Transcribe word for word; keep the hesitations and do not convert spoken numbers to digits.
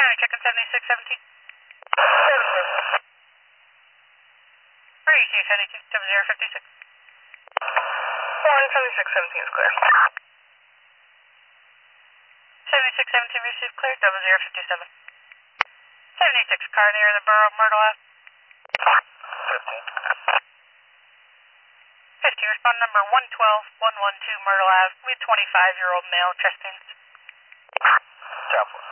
Primary checking seventy-six seventeen. Where are you, seventy-two, seven zero five six? one seventy-six seventeen is clear. seventy-six seventeen received clear, double zero fifty-seven. seventy-six car near the Borough of Myrtle Ave. fifteen. fifteen, respond number one twelve one one two Myrtle Ave with twenty-five year old male chest pains. Job one.